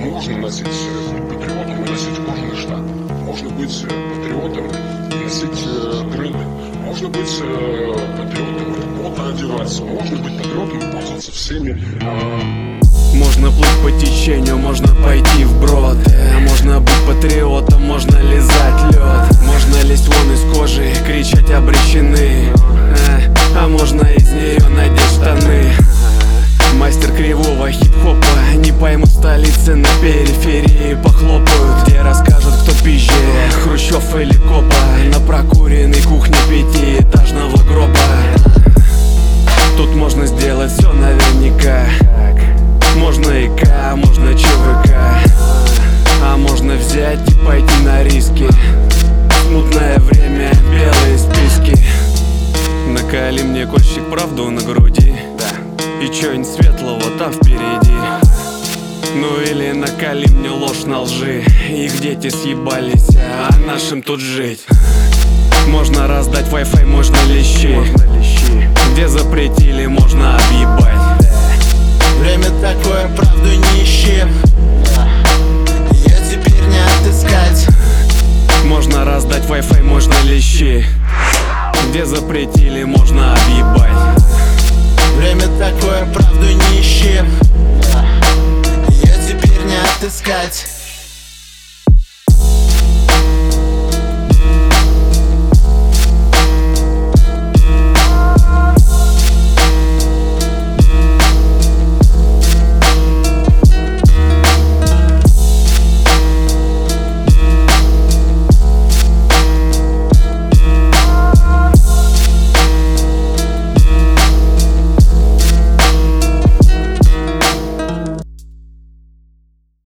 Можно носить патриотом и носить кожаный штат. Можно быть патриотом и носить крылья. Можно быть патриотом и модно одеваться. Можно быть патриотом и пользоваться всеми. Можно плыть по течению, можно пойти вброд. Можно быть патриотом, можно лизать лед. Можно лезть вон из кожи, кричать обречены. А можно из нее надеть штаны. Мастер кривого хип-хопа, не поймут столицы, на периферии похлопают, где расскажут, кто пизже, Хрущев или Копа, на прокуренной кухне пятиэтажного гроба. Тут можно сделать все наверняка. Можно ИК, можно ЧВК, а можно взять и пойти на риски. Смутное время, белые списки. Накали мне кольщик правду на груди, и чё-нибудь светлого там впереди. Ну или накали мне ложь на лжи. Их дети съебались, а нашим тут жить. Можно раздать Wi-Fi, можно лещи. Где запретили, можно объебать. Время такое, правду не ищи. Ее теперь не отыскать. Можно раздать Wi-Fi, можно лещи. Где запретили, можно объебать. Время такое, правду не ищи. Ее теперь не отыскать.